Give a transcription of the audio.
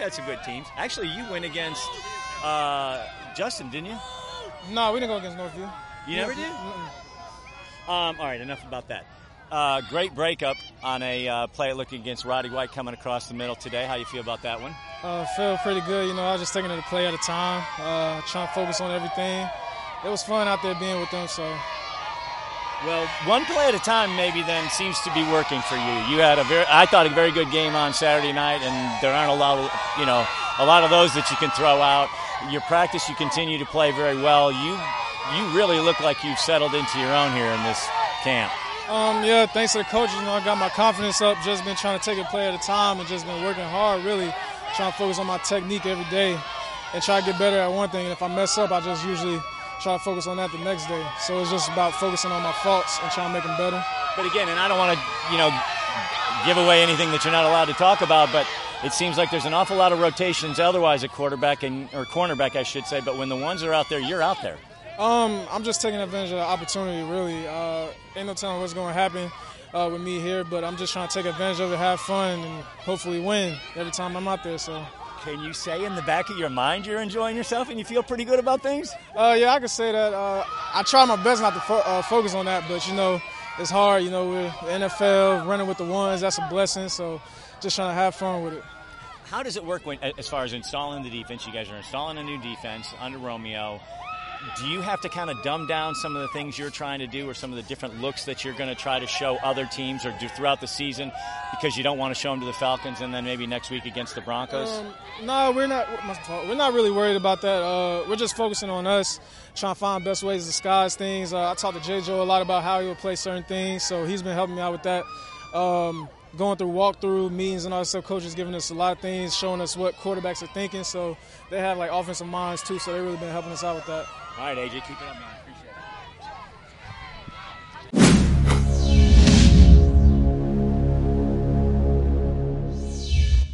had some good teams. Actually, you went against Justin, didn't you? No, we didn't go against Northview. You never did? All right, enough about that. Great breakup on a play looking against Roddy White coming across the middle today. How you feel about that one? Feel pretty good. You know, I was just taking it a play at a time, trying to focus on everything. It was fun out there being with them, so. Well, one play at a time maybe then seems to be working for you. You had I thought a very good game on Saturday night, and there aren't a lot of those that you can throw out. Your practice, you continue to play very well. You really look like you've settled into your own here in this camp. Yeah, thanks to the coaches. You know, I got my confidence up. Just been trying to take it play at a time and just been working hard, really trying to focus on my technique every day and try to get better at one thing. And if I mess up, I just usually try to focus on that the next day. So it's just about focusing on my faults and trying to make them better. But again, and I don't want to, give away anything that you're not allowed to talk about, but it seems like there's an awful lot of rotations otherwise at quarterback or cornerback, I should say. But when the ones are out there, you're out there. I'm just taking advantage of the opportunity, really. Ain't no telling what's going to happen with me here, but I'm just trying to take advantage of it, have fun, and hopefully win every time I'm out there. So. Can you say in the back of your mind you're enjoying yourself and you feel pretty good about things? Yeah, I can say that. I try my best not to focus on that, but, it's hard. We're NFL, running with the ones, that's a blessing, so just trying to have fun with it. How does it work as far as installing the defense? You guys are installing a new defense under Romeo. Do you have to kind of dumb down some of the things you're trying to do or some of the different looks that you're going to try to show other teams or do throughout the season because you don't want to show them to the Falcons and then maybe next week against the Broncos? No, we're not. We're not really worried about that. We're just focusing on us, trying to find best ways to disguise things. I talked to J. Joe a lot about how he would play certain things, so he's been helping me out with that. Going through walkthrough meetings and all that stuff, coaches giving us a lot of things, showing us what quarterbacks are thinking. So they have offensive minds too, so they've really been helping us out with that. All right, AJ, keep it up, man. Appreciate it.